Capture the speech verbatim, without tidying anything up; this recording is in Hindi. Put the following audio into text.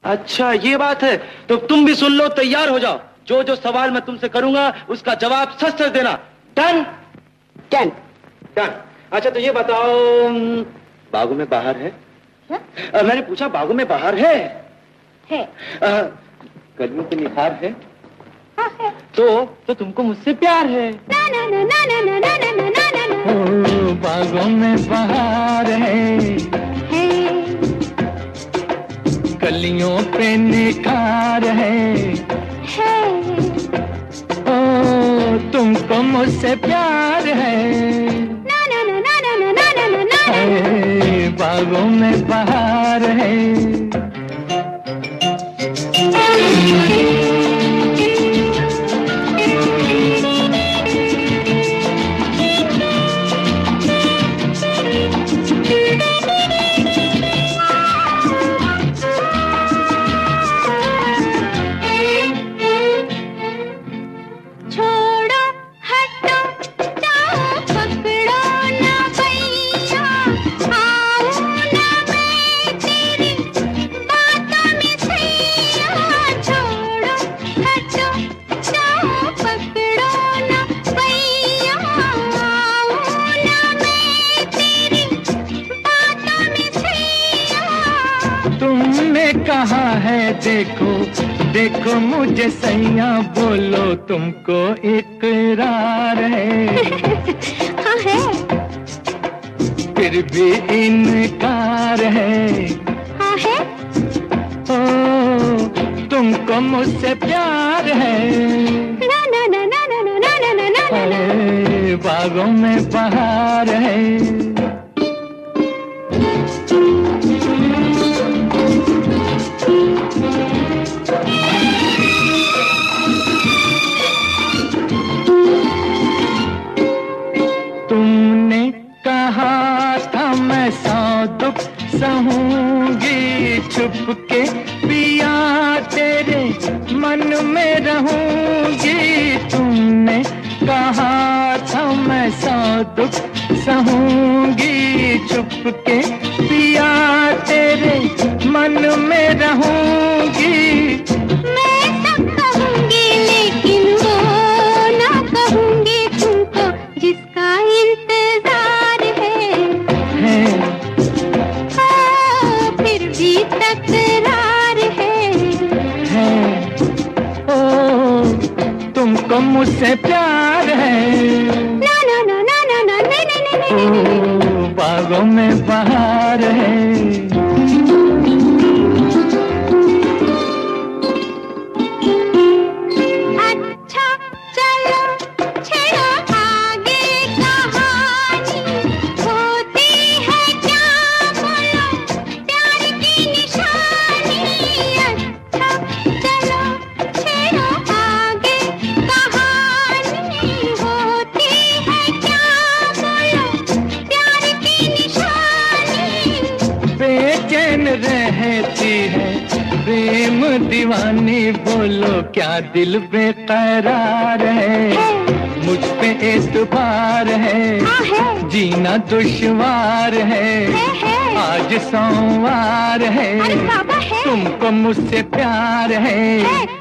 अच्छा ये बात है, तो तुम भी सुन लो, तैयार हो जाओ। जो जो सवाल मैं तुमसे करूंगा उसका जवाब सच सच देना। डन? डन। डन। अच्छा तो ये बताओ, बागों में बाहर है? आ, मैंने पूछा बागों में बाहर है? है। कलियों पे निखार है? हाँ है। तो तो तुमको मुझसे प्यार है? ना ना ना ना ना ना ना ना ना ना ना। ओ बागों में बाहर है, है। कलियों पे निखार है, है। ओ तुमको मुझसे प्यार है। ना ना ना ना ना ना ना ना ना है, बागों में बाहर है। कहा है देखो देखो मुझे सैया, बोलो तुमको इकरार है। हाँ है। फिर भी इनकार है। हाँ है। ओ तुमको मुझसे प्यार है। ना ना ना ना ना ना ना ना ना ना ना। बागों में बहार है। तुमने कहा था मैं सौ दुख सहूंगी, छुप के पिया तेरे मन में रहूंगी। तुमने कहा था मैं सौ दुख सहूंगी, छुप के पिया तेरे मन में रहूंगी। मैं सब कहूंगी लेकिन वो ना कहूंगी तुमको जिसका इंतजार है। है। हाँ, फिर भी तकरार है। है। ओ तुमको मुझसे प्यार है। ना ना ना ना ना ना नहीं नहीं नहीं नहीं। ओ बागों में बहार है। रहती है प्रेम दीवानी, बोलो क्या दिल बेकरार है। मुझ पे एतबार है, जीना दुश्वार है। आज सोमवार है, तुमको मुझसे प्यार है।